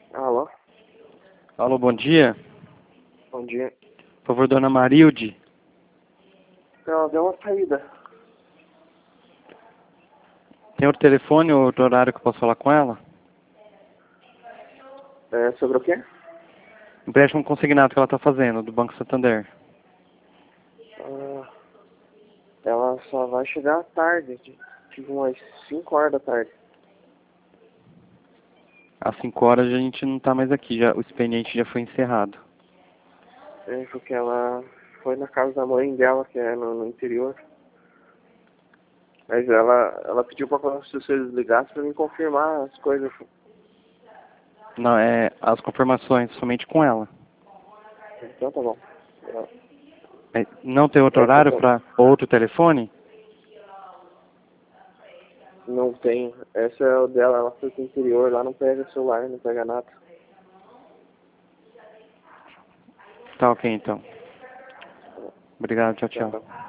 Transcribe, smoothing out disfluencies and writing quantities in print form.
Alô, Alô, bom dia. bom dia. Por favor, dona Marilde. Ela deu uma saída. Tem outro telefone ou outro horário que eu posso falar com ela? É sobre o quê? Empréstimo consignado que ela está fazendo, do Banco Santander. Ah, ela só vai chegar à tarde, tipo umas 5 horas da tarde. Às 5 horas a gente não está mais aqui, já, o expediente já foi encerrado. É porque ela foi na casa da mãe dela, que é no interior. Mas ela pediu pra vocês ligassem pra me confirmar as coisas. Não, é as confirmações somente com ela. Então tá bom. Não tem outro horário para outro telefone? Não tem. Essa é o dela, ela foi pro interior, lá não pega celular, não pega nada. Tá ok, então. Obrigado, tchau, Tá, tchau. tá.